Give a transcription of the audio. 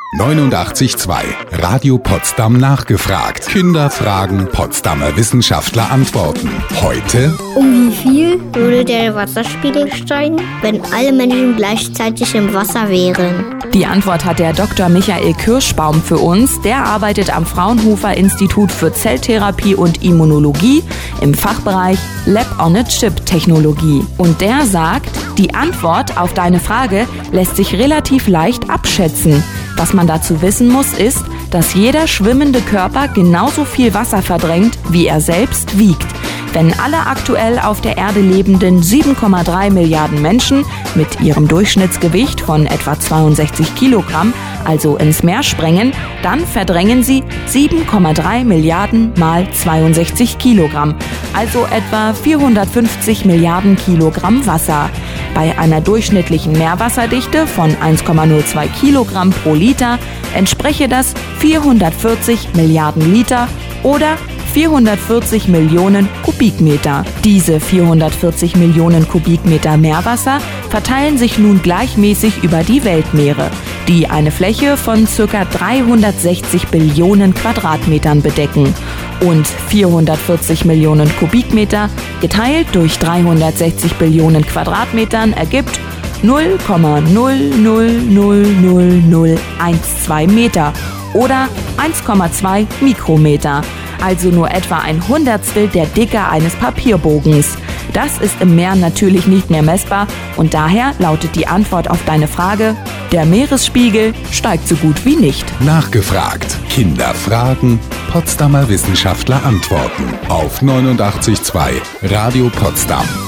89.2 Radio Potsdam nachgefragt. Kinder fragen, Potsdamer Wissenschaftler antworten. Heute: Um wie viel würde der Wasserspiegel steigen, wenn alle Menschen gleichzeitig im Wasser wären? Die Antwort hat der Dr. Michael Kirschbaum für uns. Der arbeitet am Fraunhofer Institut für Zelltherapie und Immunologie im Fachbereich Lab-on-a-Chip-Technologie. Und der sagt, die Antwort auf deine Frage lässt sich relativ leicht abschätzen. Was man dazu wissen muss, ist, dass jeder schwimmende Körper genauso viel Wasser verdrängt, wie er selbst wiegt. Wenn alle aktuell auf der Erde lebenden 7,3 Milliarden Menschen mit ihrem Durchschnittsgewicht von etwa 62 Kilogramm also ins Meer sprengen, dann verdrängen sie 7,3 Milliarden mal 62 Kilogramm, also etwa 450 Milliarden Kilogramm Wasser. Bei einer durchschnittlichen Meerwasserdichte von 1,02 Kilogramm pro Liter entspreche das 440 Milliarden Liter oder 440 Millionen Kubikmeter. Diese 440 Millionen Kubikmeter Meerwasser verteilen sich nun gleichmäßig über die Weltmeere, die eine Fläche von ca. 360 Billionen Quadratmetern bedecken. Und 440 Millionen Kubikmeter geteilt durch 360 Billionen Quadratmetern ergibt 0,0000012 Meter oder 1,2 Mikrometer. Also nur etwa ein Hundertstel der Dicke eines Papierbogens. Das ist im Meer natürlich nicht mehr messbar und daher lautet die Antwort auf deine Frage: Der Meeresspiegel steigt so gut wie nicht. Nachgefragt. Kinder fragen, Potsdamer Wissenschaftler antworten. Auf 89.2 Radio Potsdam.